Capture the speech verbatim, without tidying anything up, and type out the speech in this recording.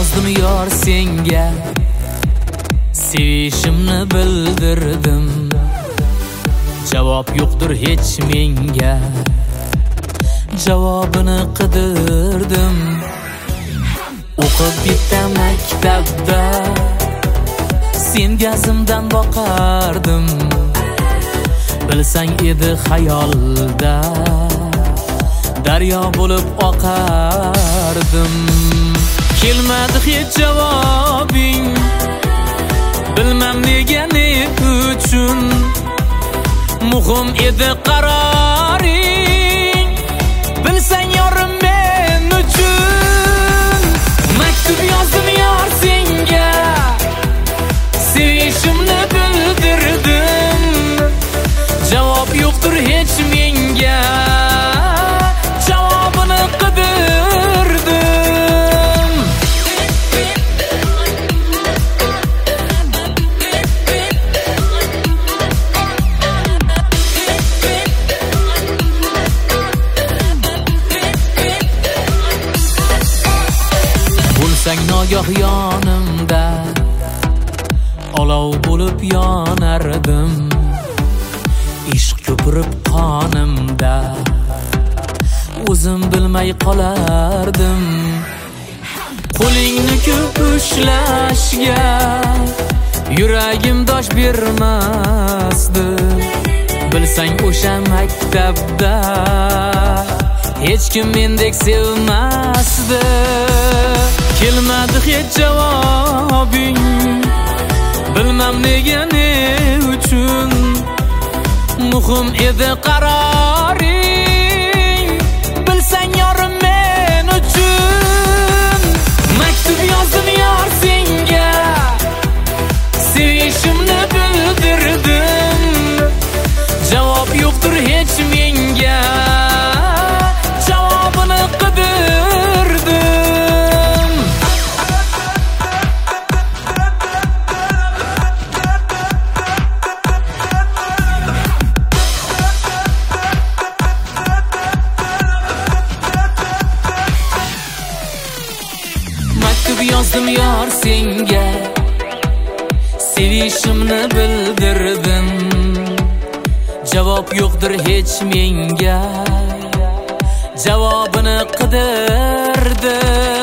yozdim yor senga, sevishimni bildirdim. Javob yo'qdir hech menga, javobini qidirdim. O'qib bitta maktabda sen gazimdan boqardim. Bilsang edi xayolda daryo bo'lib oqardim. Kelmadi hech javobing, bilmam nega ne uchun. Muhim edi qaroring, bilsang yorim men uchun. Maktub yozdim yor senga, sevishimni bildirdim. Javob yo'qdir hech menga, javobini qidirdim. Bo'lsang nogoh yonimda, olov bo'lib yonardim. Ishq ko'pirib qonimda, o'zim bilmay qolardim. Qo'lingni ko'p ushlashga yuragim dosh bermasdi. Bilsang o'sha maktabda hech kim mendek sevmasdi. Kelmadi hech javobing, bilmam nega ne uchun. Muhim edi qaroring, bilsang yorim men uchun. Maktub yozdim yor senga, sevishimni bildirdim. Javob yo'qdir hech menga, javobini qidirdim. Maktub yozdim yor senga, sevishimni bildirdim. Javob yo'qdir hech menga, javobini qidirdim.